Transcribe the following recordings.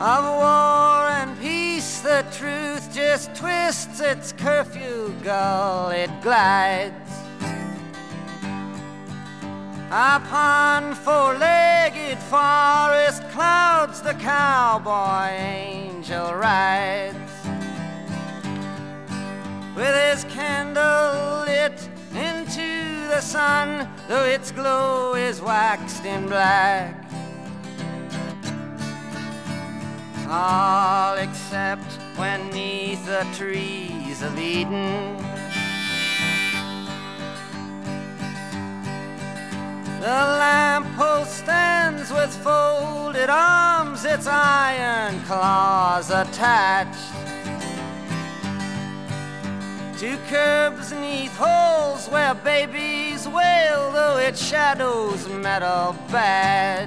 of war and peace, the truth just twists its curfew gull. It glides upon four-legged forest clouds. The cowboy angel rides with his candle lit into the sun, though its glow is waxed in black. All except when 'neath the trees of Eden the lamppost stands with folded arms, its iron claws attached to curbs 'neath holes where babies wail, though its shadow's metal badge.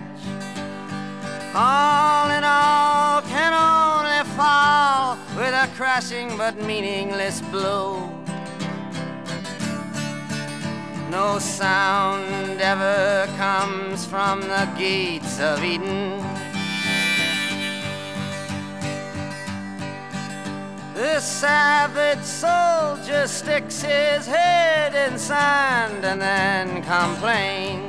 All in all can only fall with a crashing but meaningless blow. No sound ever comes from the gates of Eden. The savage soldier sticks his head in sand and then complains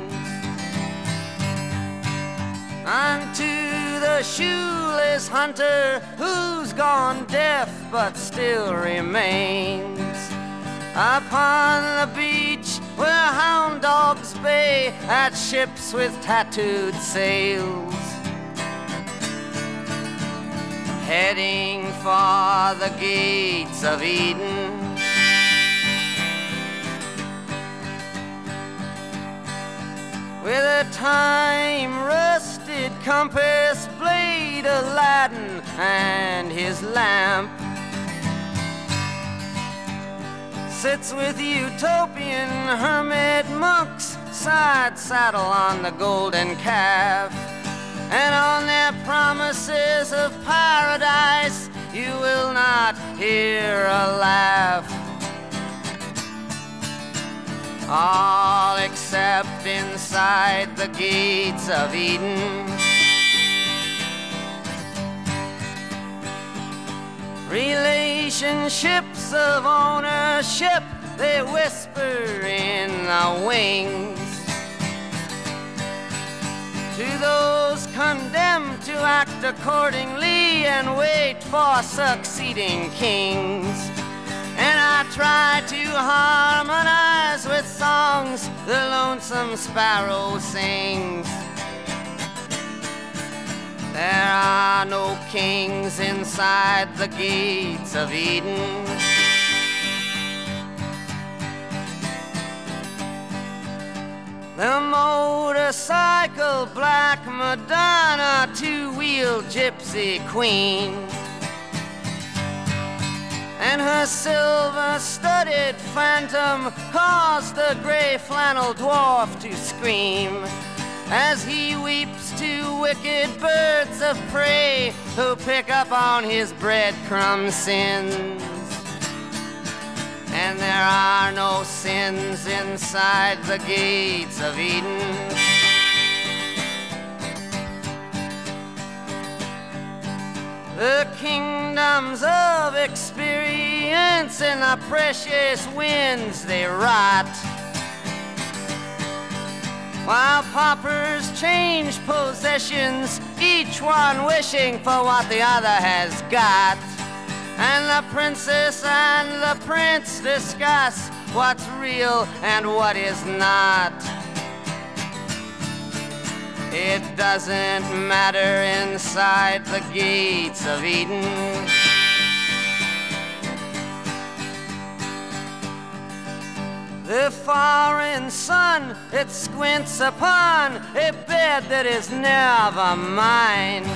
unto the shoeless hunter who's gone deaf but still remains upon the beach where hound dogs bay at ships with tattooed sails, heading for the gates of Eden. With a time-rusted compass blade, Aladdin and his lamp sits with utopian hermit monks, side saddle on the golden calf, and on their promises of paradise you will not hear a laugh. All except inside the gates of Eden. Relationships of ownership, they whisper in the wings to those condemned to act accordingly and wait for succeeding kings. And I try to harmonize with songs the lonesome sparrow sings. There are no kings inside the gates of Eden. The motorcycle black Madonna, two-wheel gypsy queen, and her silver-studded phantom caused the gray flannel dwarf to scream as he weeps to wicked birds of prey who pick up on his breadcrumb sins. And there are no sins inside the gates of Eden. The kingdoms of experience and the precious winds they rot, while paupers change possessions, each one wishing for what the other has got. And the princess and the prince discuss what's real and what is not. It doesn't matter inside the gates of Eden. The foreign sun, it squints upon a bed that is never mine,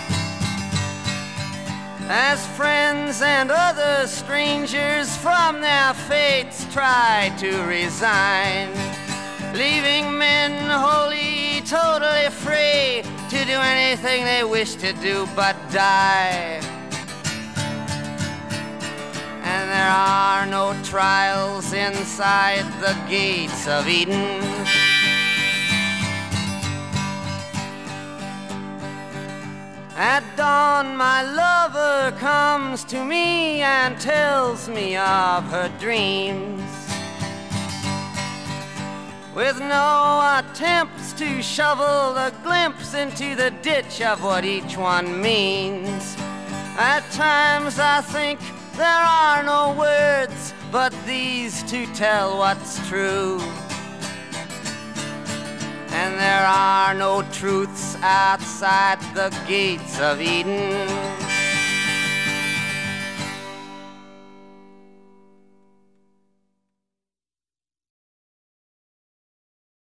as friends and other strangers from their fates try to resign, leaving men wholly, totally free to do anything they wish to do but die. And there are no trials inside the gates of Eden. At dawn my lover comes to me and tells me of her dreams, with no attempts to shovel a glimpse into the ditch of what each one means. At times I think there are no words but these to tell what's true, and there are no truths outside the gates of Eden.